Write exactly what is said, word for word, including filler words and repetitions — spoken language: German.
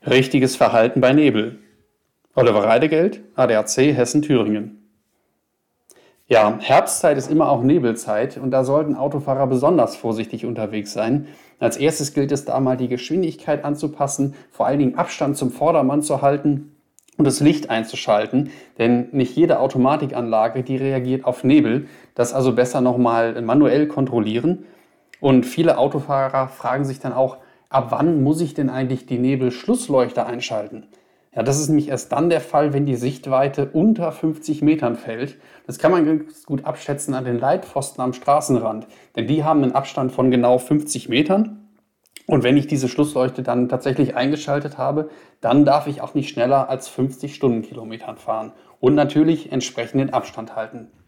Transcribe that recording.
Richtiges Verhalten bei Nebel. Oliver Reidegeld, A D A C Hessen-Thüringen. Ja, Herbstzeit ist immer auch Nebelzeit und da sollten Autofahrer besonders vorsichtig unterwegs sein. Als erstes gilt es da mal die Geschwindigkeit anzupassen, vor allen Dingen Abstand zum Vordermann zu halten und das Licht einzuschalten, denn nicht jede Automatikanlage, die reagiert auf Nebel. Das also besser nochmal manuell kontrollieren. Und viele Autofahrer fragen sich dann auch, ab wann muss ich denn eigentlich die Nebelschlussleuchter einschalten? Ja, das ist nämlich erst dann der Fall, wenn die Sichtweite unter fünfzig Metern fällt. Das kann man ganz gut abschätzen an den Leitpfosten am Straßenrand, denn die haben einen Abstand von genau fünfzig Metern. Und wenn ich diese Schlussleuchte dann tatsächlich eingeschaltet habe, dann darf ich auch nicht schneller als fünfzig Stundenkilometern fahren und natürlich entsprechend den Abstand halten.